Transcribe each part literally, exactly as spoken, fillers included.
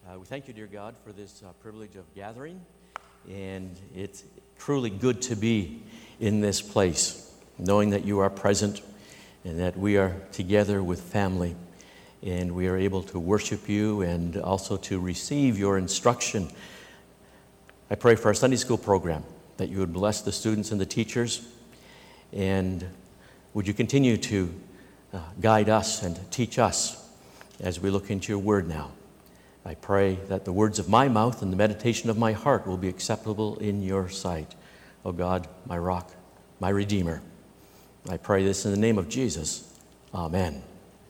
Uh, we thank you, dear God, for this uh, privilege of gathering, and it's truly good to be in this place, knowing that you are present and that we are together with family, and we are able to worship you and also to receive your instruction. I pray for our Sunday school program, that you would bless the students and the teachers, and would you continue to uh, guide us and teach us as we look into your word now. I pray that the words of my mouth and the meditation of my heart will be acceptable in your sight. O God, my rock, my redeemer. I pray this in the name of Jesus. Amen.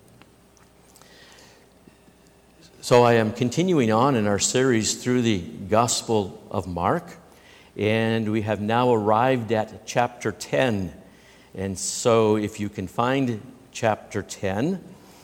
So I am continuing on in our series through the Gospel of Mark, and we have now arrived at chapter ten. And so if you can find chapter ten,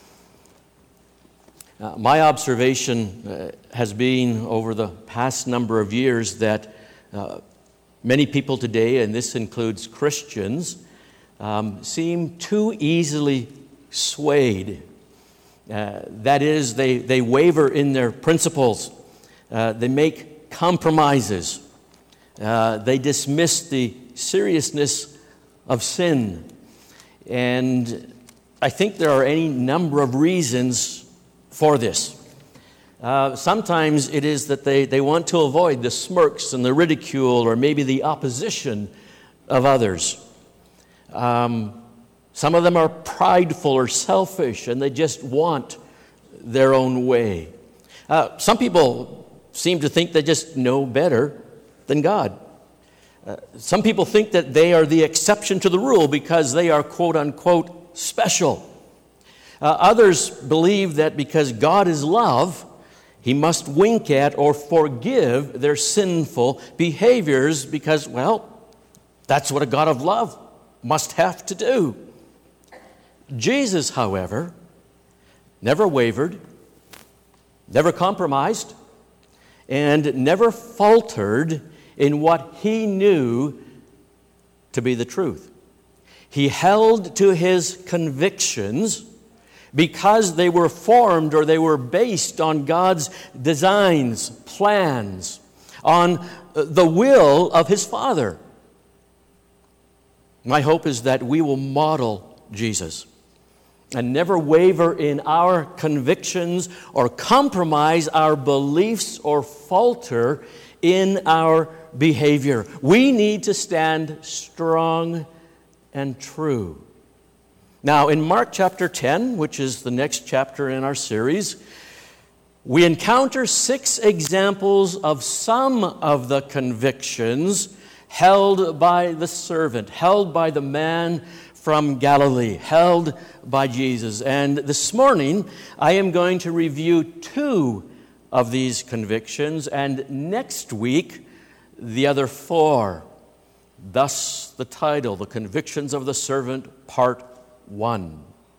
Uh, my observation uh, has been over the past number of years that uh, many people today, and this includes Christians, um, seem too easily swayed. Uh, that is, they, they waver in their principles. Uh, they make compromises. Uh, they dismiss the seriousness of sin. And I think there are any number of reasons for this. Uh, sometimes it is that they, they want to avoid the smirks and the ridicule or maybe the opposition of others. Um, some of them are prideful or selfish and they just want their own way. Uh, some people seem to think they just know better than God. Uh, some people think that they are the exception to the rule because they are quote unquote special. Uh, others believe that because God is love, he must wink at or forgive their sinful behaviors because, well, that's what a God of love must have to do. Jesus, however, never wavered, never compromised, and never faltered in what he knew to be the truth. He held to his convictions because they were formed or they were based on God's designs, plans, on the will of his Father. My hope is that we will model Jesus and never waver in our convictions or compromise our beliefs or falter in our behavior. We need to stand strong and true. Now, in Mark chapter ten, which is the next chapter in our series, we encounter six examples of some of the convictions held by the servant, held by the man from Galilee, held by Jesus. And this morning, I am going to review two of these convictions, and next week, the other four. Thus, the title, The Convictions of the Servant, Part One.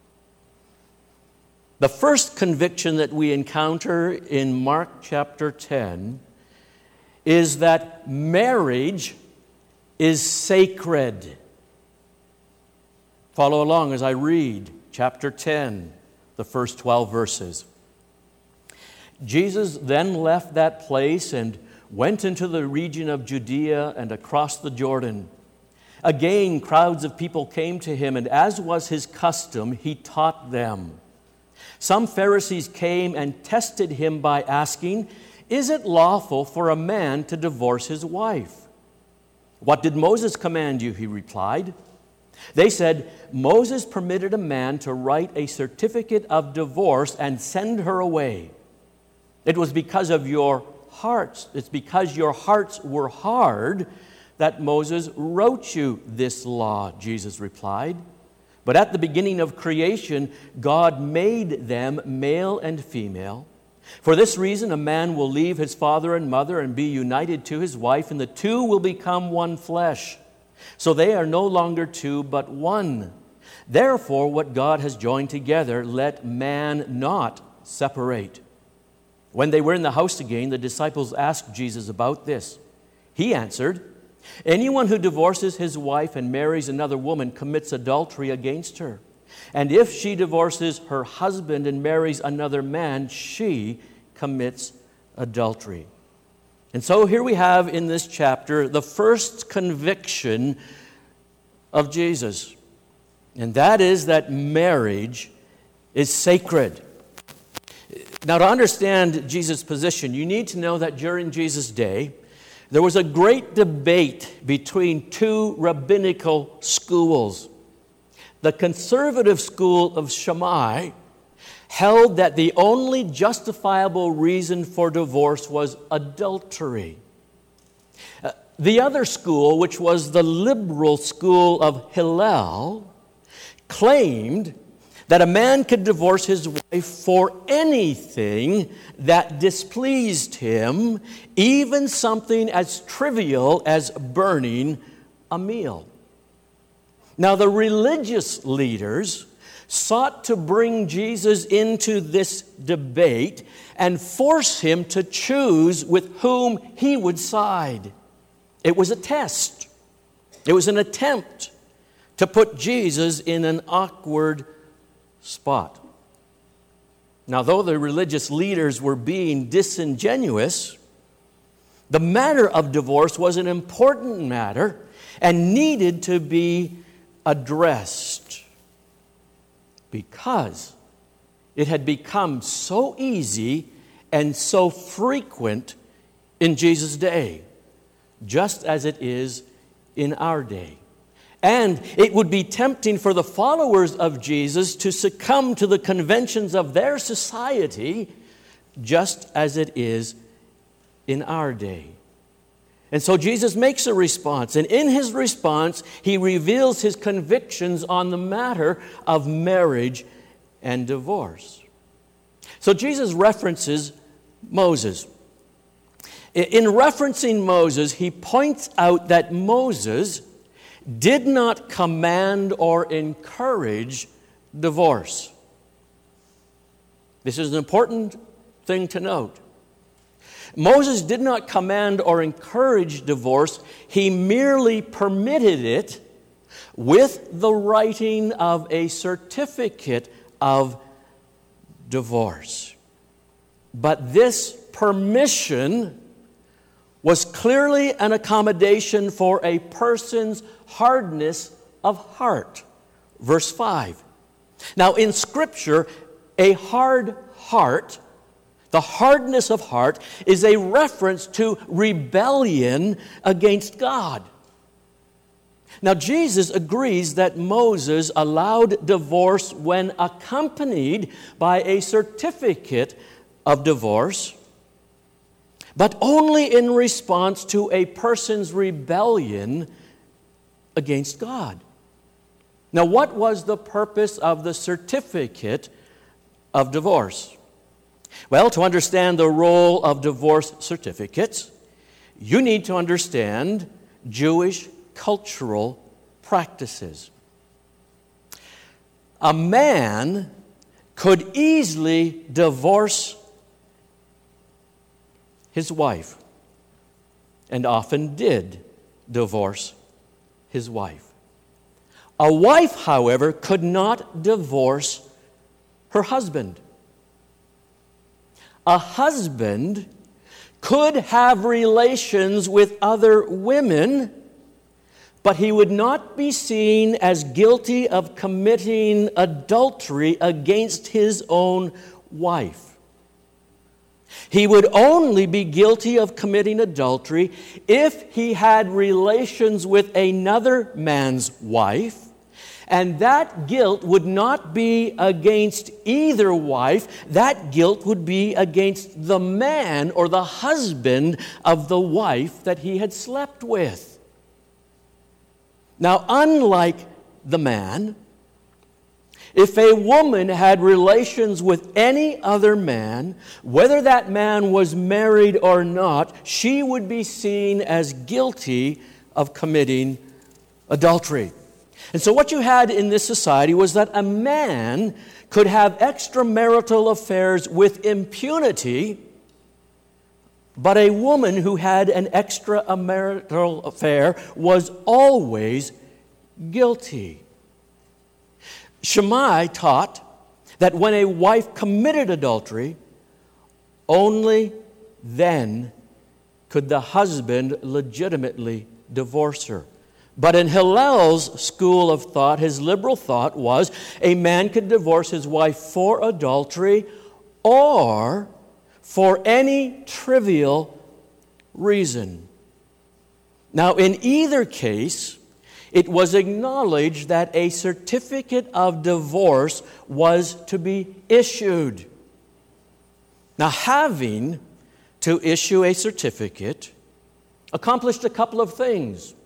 The first conviction that we encounter in Mark chapter ten is that marriage is sacred. Follow along as I read chapter ten, the first twelve verses. Jesus then left that place and went into the region of Judea and across the Jordan. Again, crowds of people came to him, and as was his custom, he taught them. Some Pharisees came and tested him by asking, "Is it lawful for a man to divorce his wife?" "What did Moses command you?" he replied. They said, "Moses permitted a man to write a certificate of divorce and send her away." "It was because of your hearts. It's because your hearts were hard that Moses wrote you this law," Jesus replied. "But at the beginning of creation, God made them male and female. For this reason, a man will leave his father and mother and be united to his wife, and the two will become one flesh. So they are no longer two, but one. Therefore, what God has joined together, let man not separate." When they were in the house again, the disciples asked Jesus about this. He answered, "Anyone who divorces his wife and marries another woman commits adultery against her. And if she divorces her husband and marries another man, she commits adultery. And so here we have in this chapter the first conviction of Jesus, and that is that marriage is sacred. Now, to understand Jesus' position, you need to know that during Jesus' day, there was a great debate between two rabbinical schools. The conservative school of Shammai held that the only justifiable reason for divorce was adultery. Uh, the other school, which was the liberal school of Hillel, claimed that a man could divorce his wife for anything that displeased him, even something as trivial as burning a meal. Now, the religious leaders sought to bring Jesus into this debate and force him to choose with whom he would side. It was a test. It was an attempt to put Jesus in an awkward spot. Now, though the religious leaders were being disingenuous, the matter of divorce was an important matter and needed to be addressed because it had become so easy and so frequent in Jesus' day, just as it is in our day. And it would be tempting for the followers of Jesus to succumb to the conventions of their society, just as it is in our day. And so Jesus makes a response, and in his response, he reveals his convictions on the matter of marriage and divorce. So Jesus references Moses. In referencing Moses, he points out that Moses did not command or encourage divorce. This is an important thing to note. Moses did not command or encourage divorce. He merely permitted it with the writing of a certificate of divorce. But this permission was clearly an accommodation for a person's hardness of heart. Verse five. Now, in Scripture, a hard heart, the hardness of heart, is a reference to rebellion against God. Now, Jesus agrees that Moses allowed divorce when accompanied by a certificate of divorce, but only in response to a person's rebellion against God. Now, what was the purpose of the certificate of divorce? Well, to understand the role of divorce certificates, you need to understand Jewish cultural practices. A man could easily divorce his wife, and often did divorce his wife. A wife, however, could not divorce her husband. A husband could have relations with other women, but he would not be seen as guilty of committing adultery against his own wife. He would only be guilty of committing adultery if he had relations with another man's wife, and that guilt would not be against either wife. That guilt would be against the man or the husband of the wife that he had slept with. Now, unlike the man, if a woman had relations with any other man, whether that man was married or not, she would be seen as guilty of committing adultery. And so what you had in this society was that a man could have extramarital affairs with impunity, but a woman who had an extramarital affair was always guilty. Shammai taught that when a wife committed adultery, only then could the husband legitimately divorce her. But in Hillel's school of thought, his liberal thought was a man could divorce his wife for adultery or for any trivial reason. Now, in either case, it was acknowledged that a certificate of divorce was to be issued. Now, having to issue a certificate accomplished a couple of things.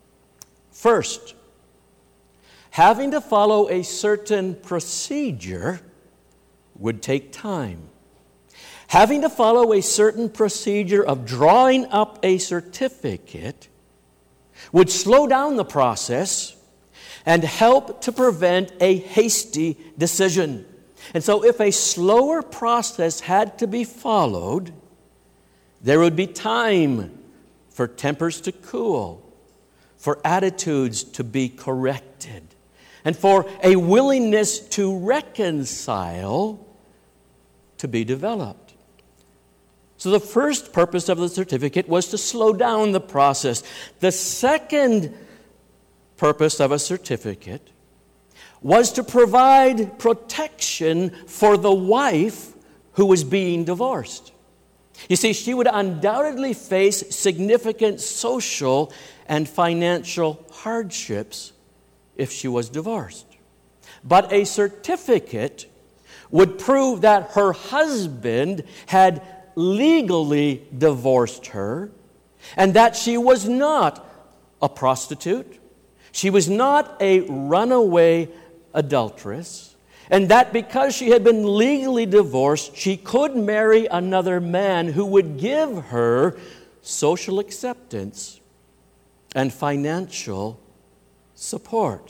First, having to follow a certain procedure would take time. Having to follow a certain procedure of drawing up a certificate would slow down the process and help to prevent a hasty decision. And so if a slower process had to be followed, there would be time for tempers to cool, for attitudes to be corrected, and for a willingness to reconcile to be developed. So the first purpose of the certificate was to slow down the process. The second purpose of a certificate was to provide protection for the wife who was being divorced. You see, she would undoubtedly face significant social and financial hardships if she was divorced. But a certificate would prove that her husband had legally divorced her and that she was not a prostitute, she was not a runaway adulteress, and that because she had been legally divorced, she could marry another man who would give her social acceptance and financial support.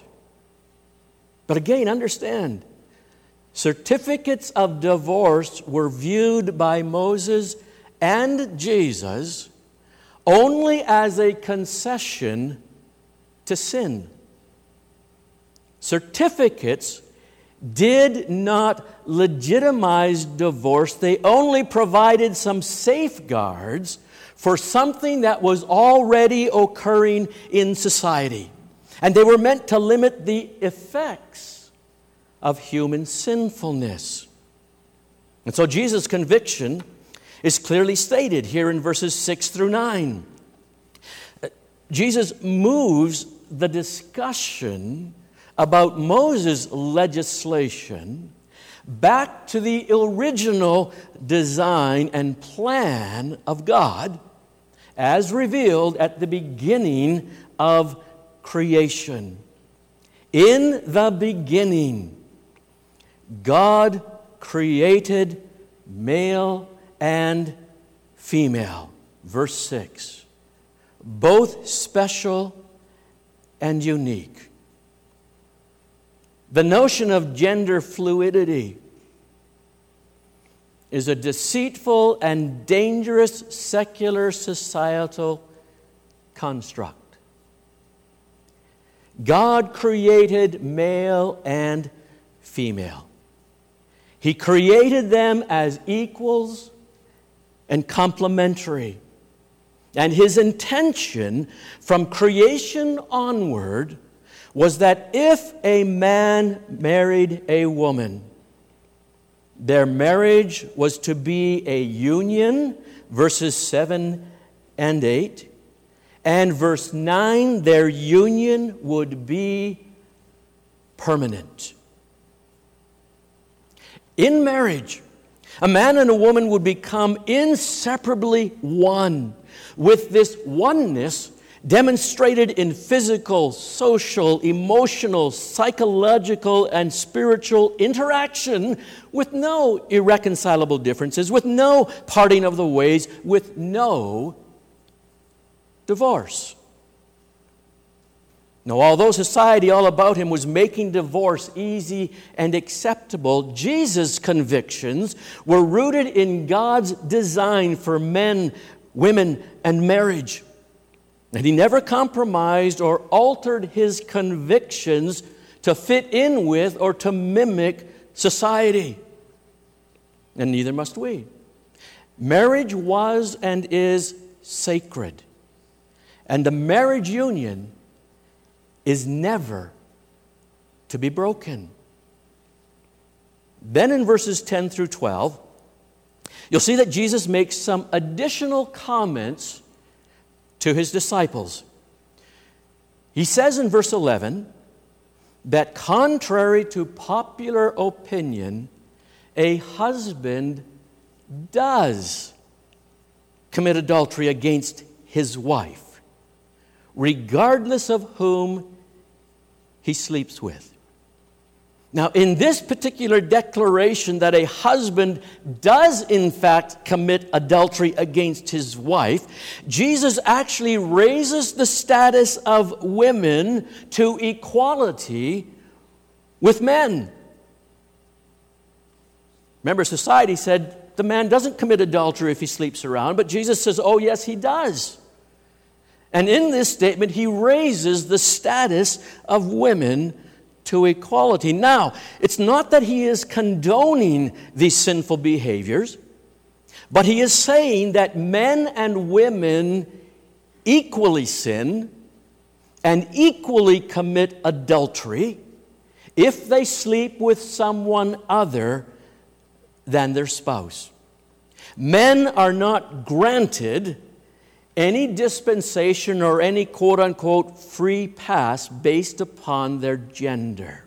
But again, understand, certificates of divorce were viewed by Moses and Jesus only as a concession to sin. Certificates did not legitimize divorce. They only provided some safeguards for something that was already occurring in society. And they were meant to limit the effects of human sinfulness. And so Jesus' conviction is clearly stated here in verses six through nine. Jesus moves the discussion about Moses' legislation back to the original design and plan of God as revealed at the beginning of creation. In the beginning, God created male and female. Verse six. Both special and unique. The notion of gender fluidity is a deceitful and dangerous secular societal construct. God created male and female. He created them as equals and complementary. And His intention from creation onward was that if a man married a woman, their marriage was to be a union, verses seven and eight. And verse nine, their union would be permanent. In marriage, a man and a woman would become inseparably one, with this oneness demonstrated in physical, social, emotional, psychological, and spiritual interaction with no irreconcilable differences, with no parting of the ways, with no divorce. Now, although society all about him was making divorce easy and acceptable, Jesus' convictions were rooted in God's design for men, women, and marriage. And He never compromised or altered His convictions to fit in with or to mimic society. And neither must we. Marriage was and is sacred. And the marriage union is never to be broken. Then in verses ten through twelve, you'll see that Jesus makes some additional comments to his disciples. He says in verse eleven that contrary to popular opinion, a husband does commit adultery against his wife, regardless of whom he sleeps with. Now, in this particular declaration that a husband does in fact commit adultery against his wife, Jesus actually raises the status of women to equality with men. Remember, society said the man doesn't commit adultery if he sleeps around, but Jesus says, oh yes, he does. And in this statement, he raises the status of women to equality. Now, it's not that he is condoning these sinful behaviors, but he is saying that men and women equally sin and equally commit adultery if they sleep with someone other than their spouse. Men are not granted any dispensation or any quote-unquote free pass based upon their gender.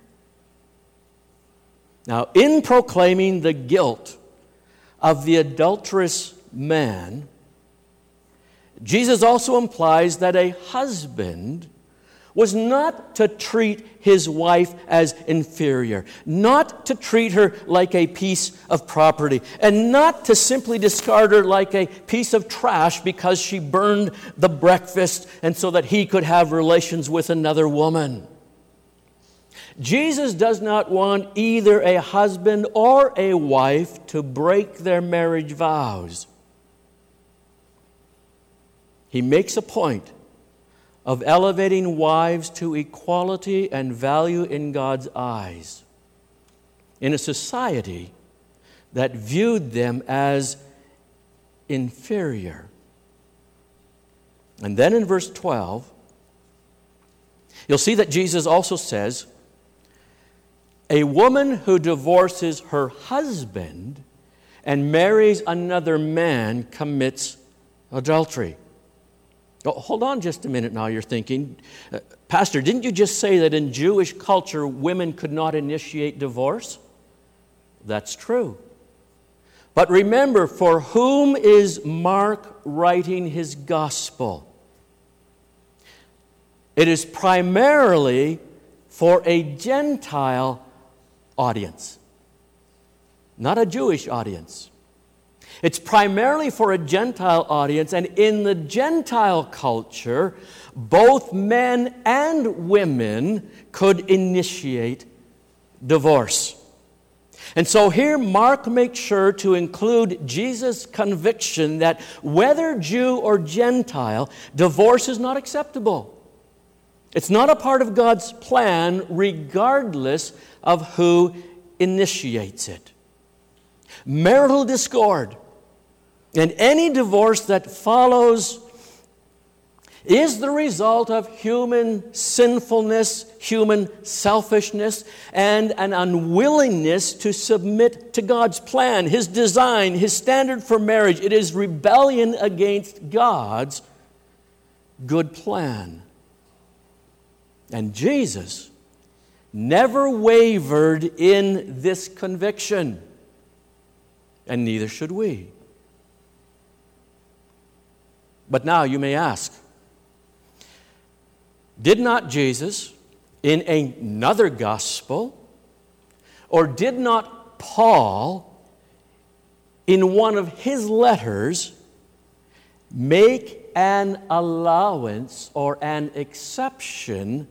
Now, in proclaiming the guilt of the adulterous man, Jesus also implies that a husband was not to treat his wife as inferior, not to treat her like a piece of property, and not to simply discard her like a piece of trash because she burned the breakfast and so that he could have relations with another woman. Jesus does not want either a husband or a wife to break their marriage vows. He makes a point of elevating wives to equality and value in God's eyes in a society that viewed them as inferior. And then in verse twelve, you'll see that Jesus also says, a woman who divorces her husband and marries another man commits adultery. Oh, hold on just a minute now, you're thinking, uh, Pastor, didn't you just say that in Jewish culture women could not initiate divorce? That's true. But remember, for whom is Mark writing his gospel? It is primarily for a Gentile audience, not a Jewish audience. It's primarily for a Gentile audience, and in the Gentile culture, both men and women could initiate divorce. And so here Mark makes sure to include Jesus' conviction that whether Jew or Gentile, divorce is not acceptable. It's not a part of God's plan, regardless of who initiates it. Marital discord and any divorce that follows is the result of human sinfulness, human selfishness, and an unwillingness to submit to God's plan, His design, His standard for marriage. It is rebellion against God's good plan. And Jesus never wavered in this conviction, and neither should we. But now you may ask, did not Jesus, in another gospel, or did not Paul, in one of his letters, make an allowance or an exception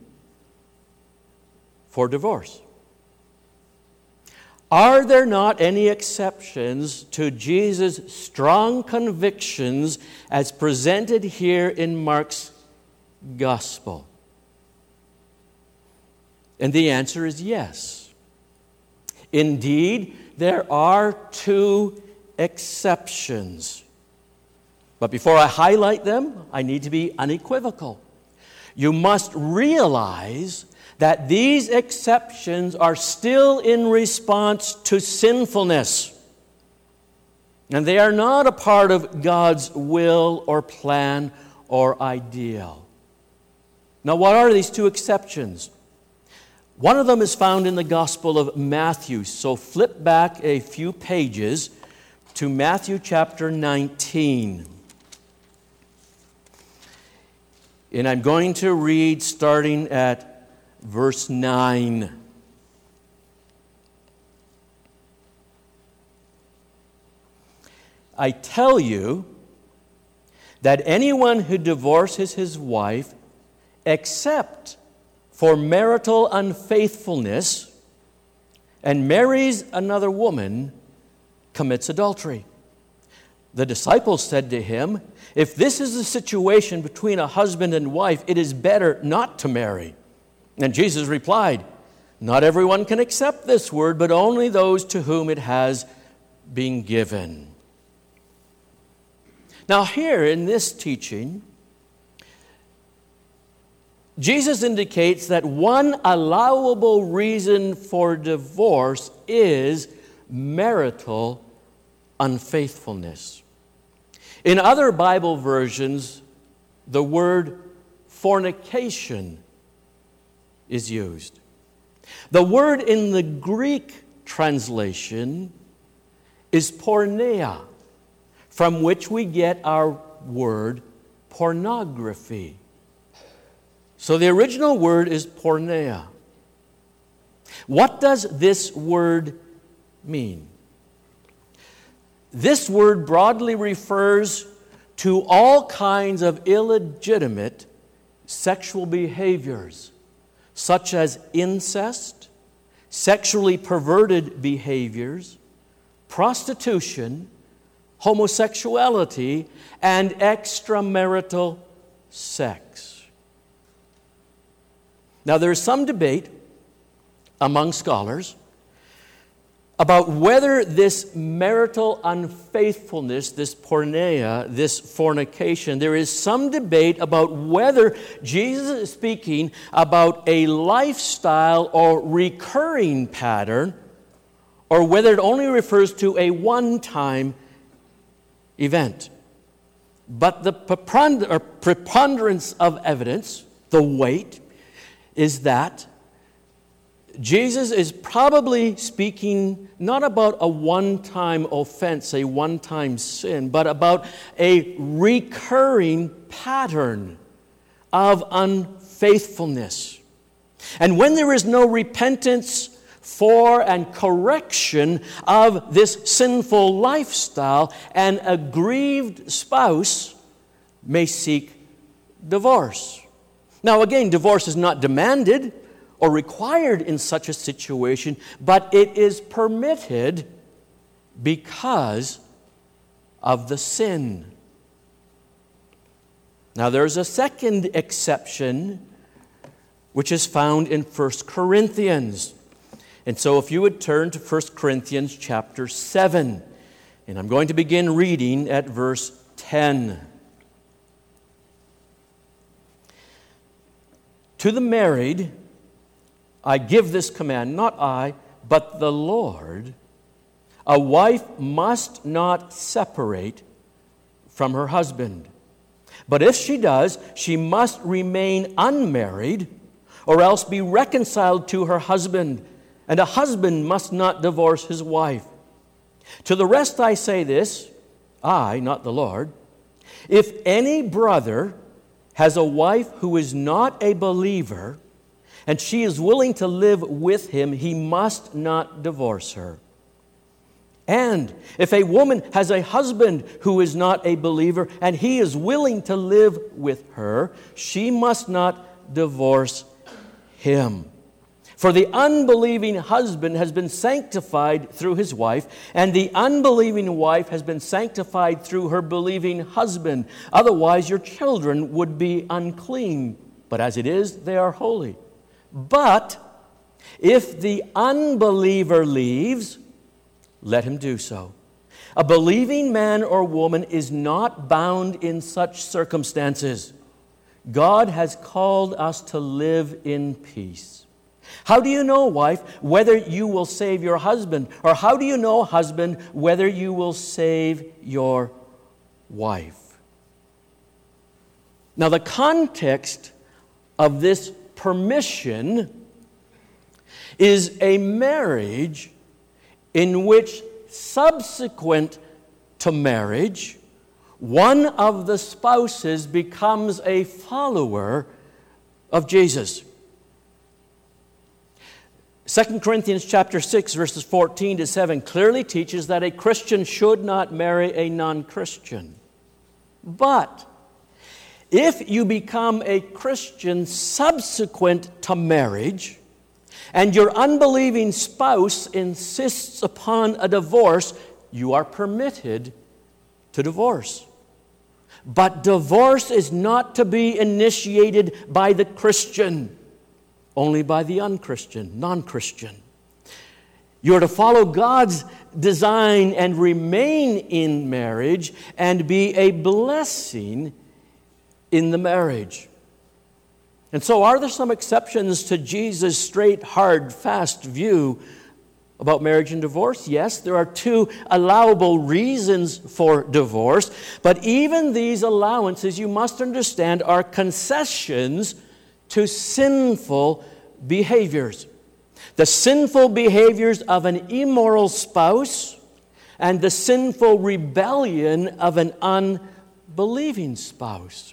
for divorce? Are there not any exceptions to Jesus' strong convictions as presented here in Mark's gospel? And the answer is yes. Indeed, there are two exceptions. But before I highlight them, I need to be unequivocal. You must realize that these exceptions are still in response to sinfulness. And they are not a part of God's will or plan or ideal. Now, what are these two exceptions? One of them is found in the Gospel of Matthew. So flip back a few pages to Matthew chapter nineteen. And I'm going to read starting at verse nine. I tell you that anyone who divorces his wife, except for marital unfaithfulness, and marries another woman, commits adultery. The disciples said to him, "If this is the situation between a husband and wife, it is better not to marry." And Jesus replied, "Not everyone can accept this word, but only those to whom it has been given." Now here in this teaching, Jesus indicates that one allowable reason for divorce is marital unfaithfulness. In other Bible versions, the word fornication is used. The word in the Greek translation is porneia, from which we get our word pornography. So the original word is porneia. What does this word mean? This word broadly refers to all kinds of illegitimate sexual behaviors, such as incest, sexually perverted behaviors, prostitution, homosexuality, and extramarital sex. Now, there is some debate among scholars about whether this marital unfaithfulness, this porneia, this fornication, there is some debate about whether Jesus is speaking about a lifestyle or recurring pattern, or whether it only refers to a one-time event. But the preponderance of evidence, the weight, is that Jesus is probably speaking not about a one-time offense, a one-time sin, but about a recurring pattern of unfaithfulness. And when there is no repentance for and correction of this sinful lifestyle, an aggrieved spouse may seek divorce. Now again, divorce is not demanded or required in such a situation, but it is permitted because of the sin. Now there's a second exception which is found in First Corinthians. And so if you would turn to First Corinthians chapter seven, and I'm going to begin reading at verse ten. To the married, I give this command, not I, but the Lord. A wife must not separate from her husband. But if she does, she must remain unmarried, or else be reconciled to her husband. And a husband must not divorce his wife. To the rest I say this, I, not the Lord. If any brother has a wife who is not a believer, and she is willing to live with him, he must not divorce her. And if a woman has a husband who is not a believer, and he is willing to live with her, she must not divorce him. For the unbelieving husband has been sanctified through his wife, and the unbelieving wife has been sanctified through her believing husband. Otherwise, your children would be unclean, but as it is, they are holy. But if the unbeliever leaves, let him do so. A believing man or woman is not bound in such circumstances. God has called us to live in peace. How do you know, wife, whether you will save your husband? Or how do you know, husband, whether you will save your wife? Now, the context of this permission is a marriage in which, subsequent to marriage, one of the spouses becomes a follower of Jesus. Second Corinthians chapter six, verses fourteen to seven clearly teaches that a Christian should not marry a non-Christian. But if you become a Christian subsequent to marriage, and your unbelieving spouse insists upon a divorce, you are permitted to divorce. But divorce is not to be initiated by the Christian, only by the unchristian, non-Christian. You are to follow God's design and remain in marriage and be a blessing in the marriage. And so, are there some exceptions to Jesus' straight, hard, fast view about marriage and divorce? Yes, there are two allowable reasons for divorce. But even these allowances, you must understand, are concessions to sinful behaviors. The sinful behaviors of an immoral spouse and the sinful rebellion of an unbelieving spouse.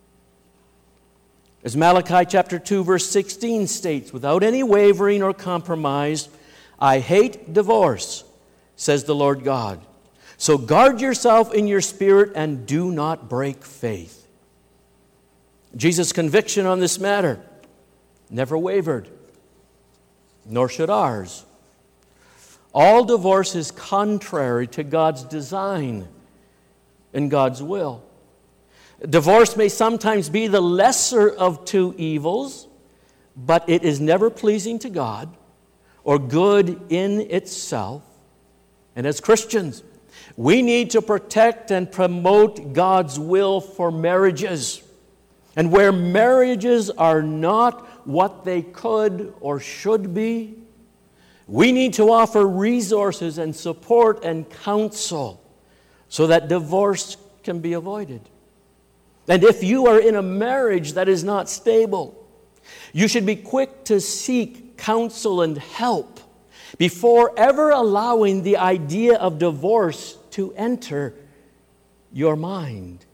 As Malachi chapter two, verse sixteen states, without any wavering or compromise, I hate divorce, says the Lord God. So guard yourself in your spirit and do not break faith. Jesus' conviction on this matter never wavered, nor should ours. All divorce is contrary to God's design and God's will. Divorce may sometimes be the lesser of two evils, but it is never pleasing to God or good in itself. And as Christians, we need to protect and promote God's will for marriages. And where marriages are not what they could or should be, we need to offer resources and support and counsel so that divorce can be avoided. And if you are in a marriage that is not stable, you should be quick to seek counsel and help before ever allowing the idea of divorce to enter your mind.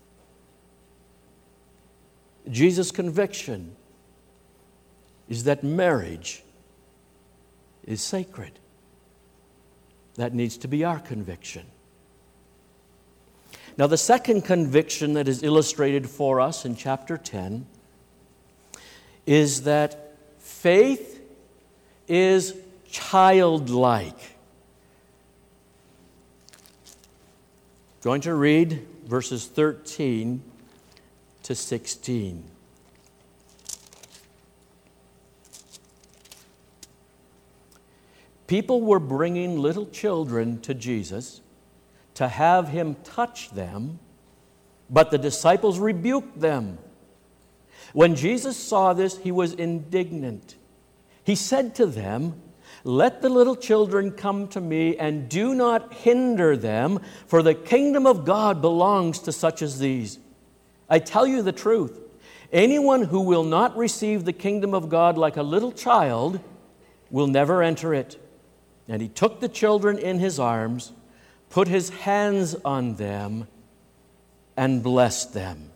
Jesus' conviction is that marriage is sacred. That needs to be our conviction. Now, the second conviction that is illustrated for us in chapter ten is that faith is childlike. I'm going to read verses thirteen to sixteen. People were bringing little children to Jesus to have him touch them, but the disciples rebuked them. When Jesus saw this, he was indignant. He said to them, "Let the little children come to me, and do not hinder them, for the kingdom of God belongs to such as these. I tell you the truth, anyone who will not receive the kingdom of God like a little child will never enter it." And he took the children in his arms, put his hands on them, and blessed them.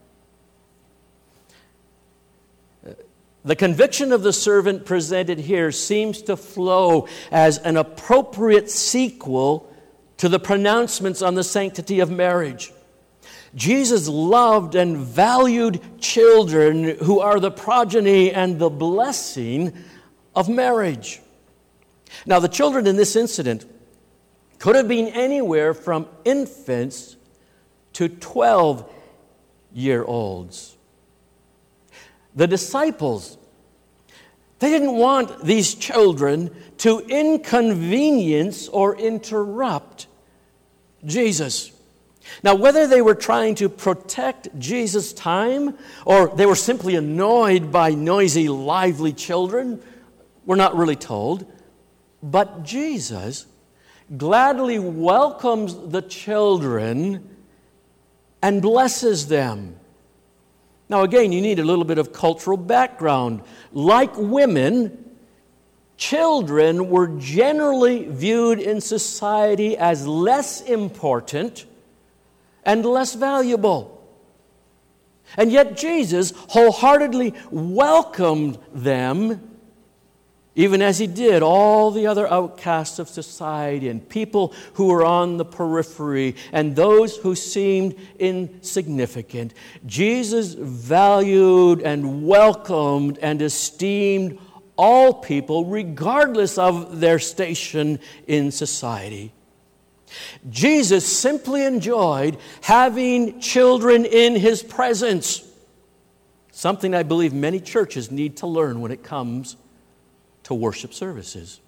The conviction of the servant presented here seems to flow as an appropriate sequel to the pronouncements on the sanctity of marriage. Jesus loved and valued children who are the progeny and the blessing of marriage. Now, the children in this incident could have been anywhere from infants to twelve-year-olds. The disciples, they didn't want these children to inconvenience or interrupt Jesus. Now, whether they were trying to protect Jesus' time or they were simply annoyed by noisy, lively children, we're not really told. But Jesus gladly welcomes the children and blesses them. Now, again, you need a little bit of cultural background. Like women, children were generally viewed in society as less important and less valuable. And yet Jesus wholeheartedly welcomed them, even as he did all the other outcasts of society and people who were on the periphery and those who seemed insignificant. Jesus valued and welcomed and esteemed all people, regardless of their station in society. Jesus simply enjoyed having children in his presence, something I believe many churches need to learn when it comes to worship services.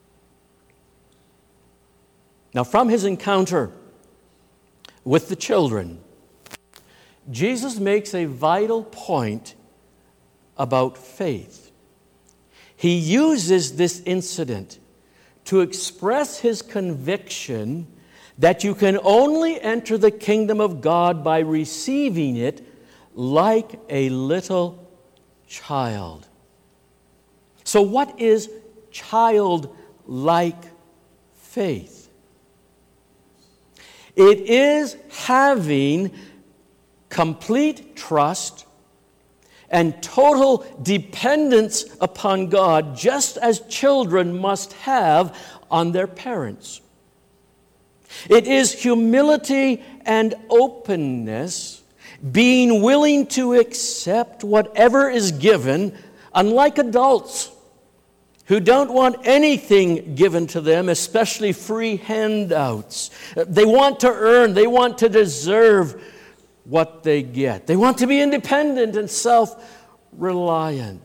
Now, from his encounter with the children, Jesus makes a vital point about faith. He uses this incident to express his conviction that you can only enter the kingdom of God by receiving it like a little child. So what is childlike faith? It is having complete trust and total dependence upon God, just as children must have on their parents. It is humility and openness, being willing to accept whatever is given, unlike adults who don't want anything given to them, especially free handouts. They want to earn, they want to deserve what they get. They want to be independent and self-reliant.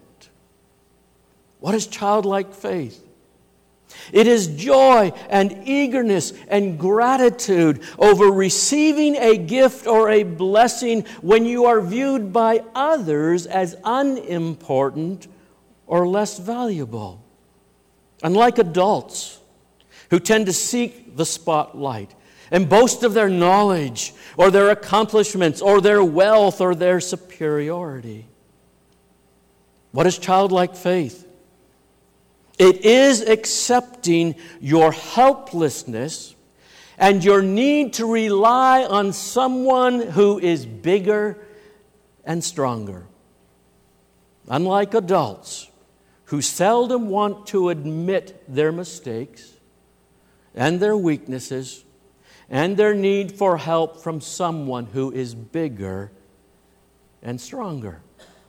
What is childlike faith? It is joy and eagerness and gratitude over receiving a gift or a blessing when you are viewed by others as unimportant or less valuable. Unlike adults who tend to seek the spotlight and boast of their knowledge or their accomplishments or their wealth or their superiority. What is childlike faith? It is accepting your helplessness and your need to rely on someone who is bigger and stronger. Unlike adults who seldom want to admit their mistakes and their weaknesses and their need for help from someone who is bigger and stronger.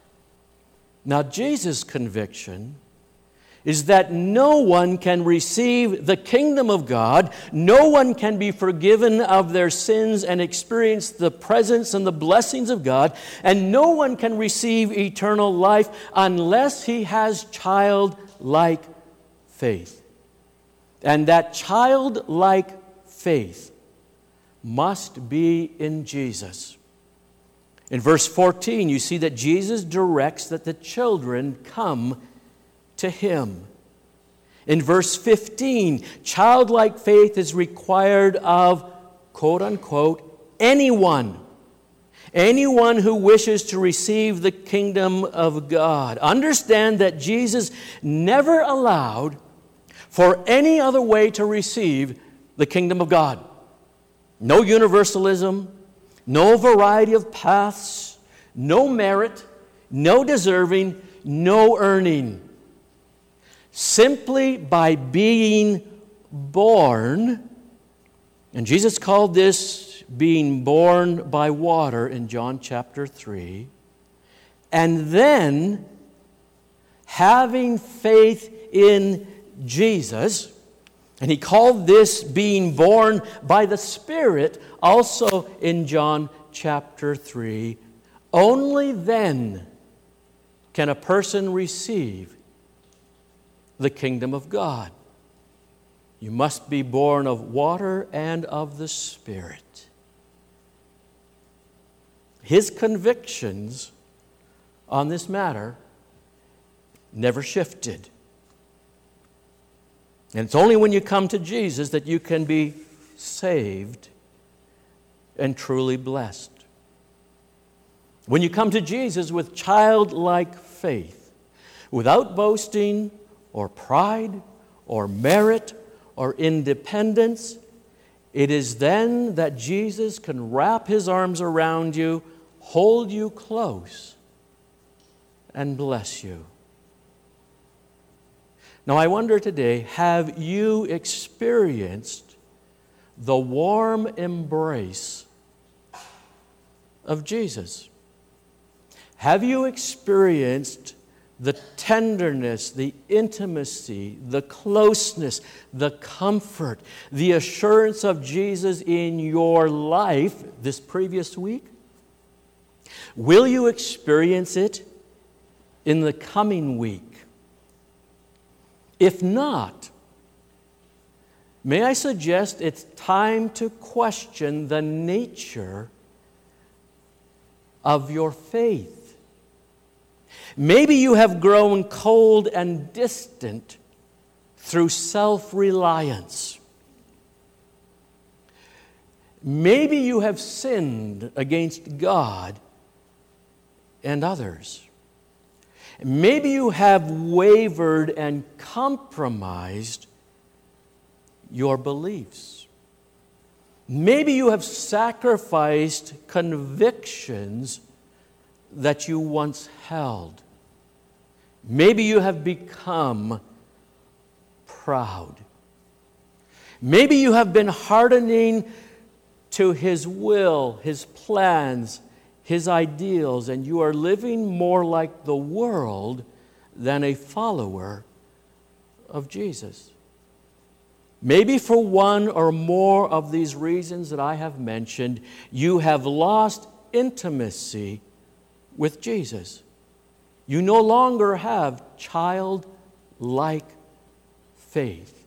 Now, Jesus' conviction is that no one can receive the kingdom of God, no one can be forgiven of their sins and experience the presence and the blessings of God, and no one can receive eternal life unless he has childlike faith. And that childlike faith must be in Jesus. In verse fourteen, you see that Jesus directs that the children come to him. In verse fifteen, childlike faith is required of, quote unquote, anyone. Anyone who wishes to receive the kingdom of God. Understand that Jesus never allowed for any other way to receive the kingdom of God. No universalism, no variety of paths, no merit, no deserving, no earning. Simply by being born, and Jesus called this being born by water in John chapter three, and then having faith in Jesus, and he called this being born by the Spirit also in John chapter three. Only then can a person receive the kingdom of God. You must be born of water and of the Spirit. His convictions on this matter never shifted. And it's only when you come to Jesus that you can be saved and truly blessed. When you come to Jesus with childlike faith, without boasting or pride or merit or independence, it is then that Jesus can wrap His arms around you, hold you close, and bless you. Now, I wonder today, have you experienced the warm embrace of Jesus? Have you experienced the tenderness, the intimacy, the closeness, the comfort, the assurance of Jesus in your life this previous week? Will you experience it in the coming week? If not, may I suggest it's time to question the nature of your faith. Maybe you have grown cold and distant through self-reliance. Maybe you have sinned against God and others. Maybe you have wavered and compromised your beliefs. Maybe you have sacrificed convictions that you once held. Maybe you have become proud. Maybe you have been hardening to His will, His plans, His ideals, and you are living more like the world than a follower of Jesus. Maybe for one or more of these reasons that I have mentioned, you have lost intimacy with Jesus. You no longer have childlike faith.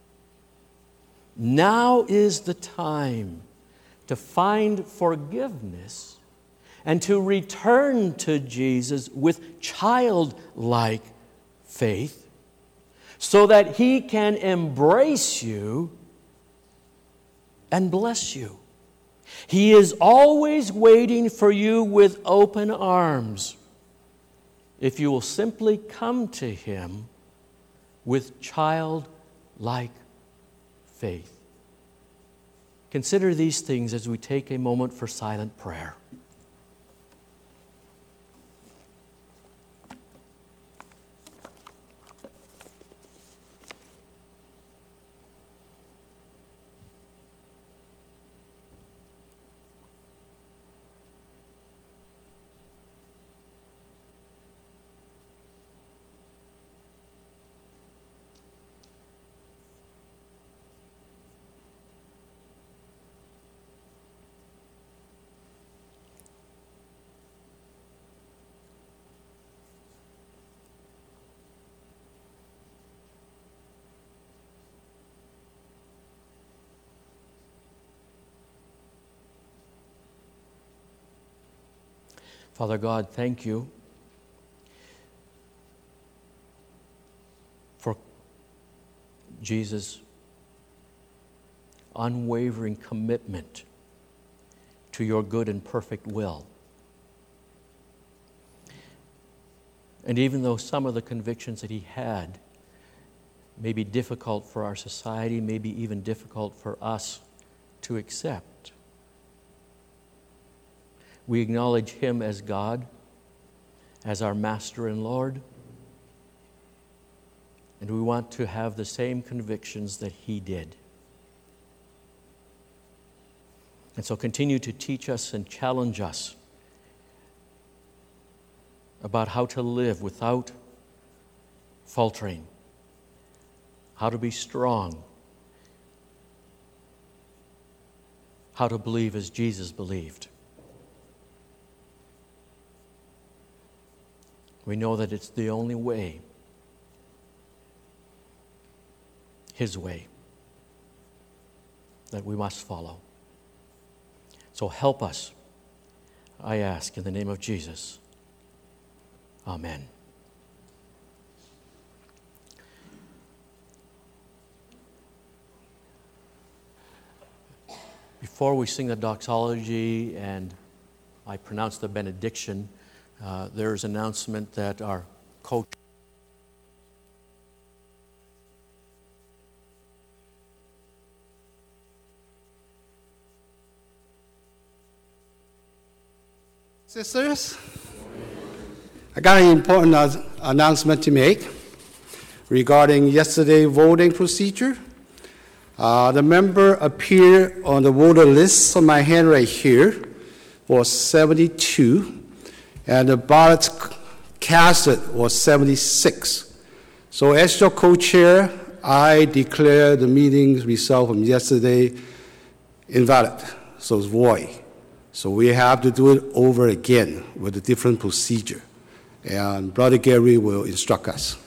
Now is the time to find forgiveness and to return to Jesus with childlike faith so that He can embrace you and bless you. He is always waiting for you with open arms if you will simply come to Him with childlike faith. Consider these things as we take a moment for silent prayer. Father God, thank you for Jesus' unwavering commitment to your good and perfect will. And even though some of the convictions that He had may be difficult for our society, may be even difficult for us to accept, we acknowledge Him as God, as our Master and Lord, and we want to have the same convictions that He did. And so continue to teach us and challenge us about how to live without faltering, how to be strong, how to believe as Jesus believed. We know that it's the only way, His way. that we must follow. So help us, I ask, in the name of Jesus. Amen. Before we sing the doxology and I pronounce the benediction, uh, there is an announcement that our coach Sisters, I got an important uh, announcement to make regarding yesterday's voting procedure. Uh, the member appeared on the voter list on my hand right here was seventy-two, and the ballots casted was seventy-six. So as your co-chair, I declare the meeting result from yesterday invalid, so it's void. So we have to do it over again with a different procedure. And Brother Gary will instruct us.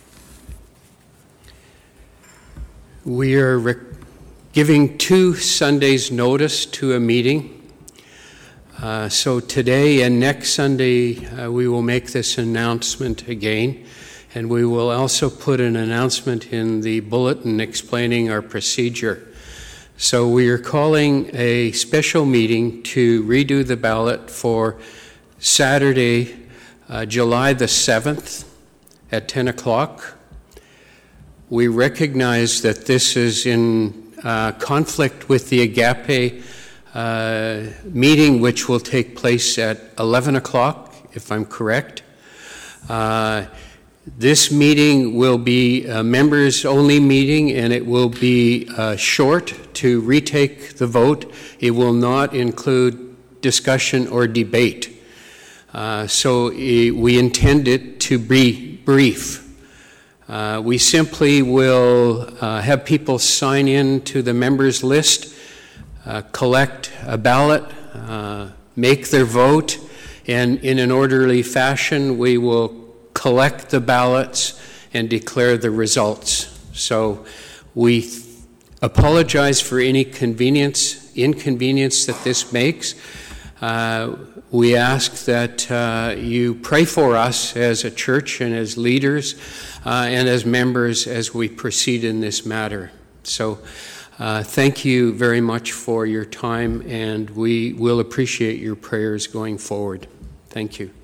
We are rec- giving two Sundays' notice to a meeting. Uh, so today and next Sunday, uh, we will make this announcement again. And we will also put an announcement in the bulletin explaining our procedure. So we are calling a special meeting to redo the ballot for Saturday, uh, July the seventh at ten o'clock. We recognize that this is in uh, conflict with the Agape uh, meeting, which will take place at eleven o'clock, if I'm correct. Uh, This meeting will be a members-only meeting, and it will be uh, short to retake the vote. It will not include discussion or debate. Uh, so it, we intend it to be brief. Uh, we simply will uh, have people sign in to the members list, uh, collect a ballot, uh, make their vote, and in an orderly fashion, we will collect the ballots and declare the results. So we th- apologize for any convenience, inconvenience that this makes. Uh, we ask that uh, you pray for us as a church and as leaders uh, and as members as we proceed in this matter. So uh, thank you very much for your time, and we will appreciate your prayers going forward. Thank you.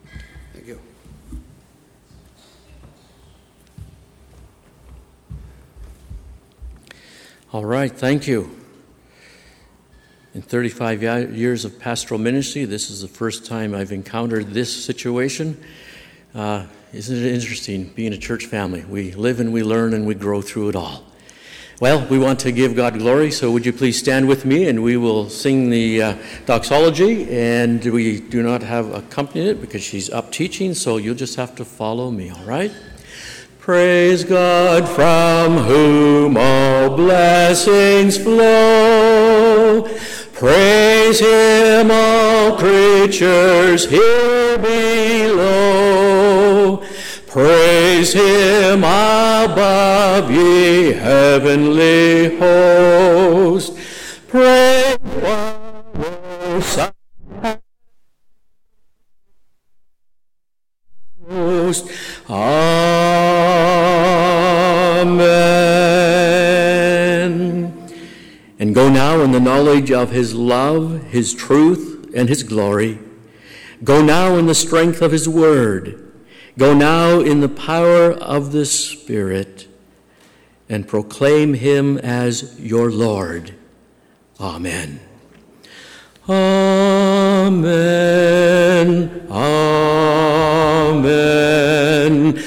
All right, thank you. In thirty-five years of pastoral ministry, this is the first time I've encountered this situation. Uh, isn't it interesting being a church family? We live and we learn and we grow through it all. Well, we want to give God glory, so would you please stand with me and we will sing the uh, doxology, and we do not have accompaniment because she's up teaching, so you'll just have to follow me, all right? Praise God, from whom all blessings flow. Praise Him, all creatures here below. Praise Him above, ye heavenly host. Praise the Son. Amen. And go now in the knowledge of His love, His truth, and His glory. Go now in the strength of His word. Go now in the power of the Spirit, and proclaim Him as your Lord. Amen. Amen. Amen.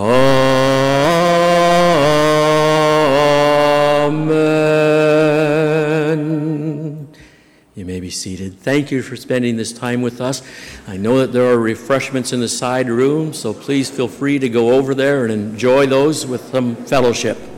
Amen. You may be seated. Thank you for spending this time with us. I know that there are refreshments in the side room, so please feel free to go over there and enjoy those with some fellowship.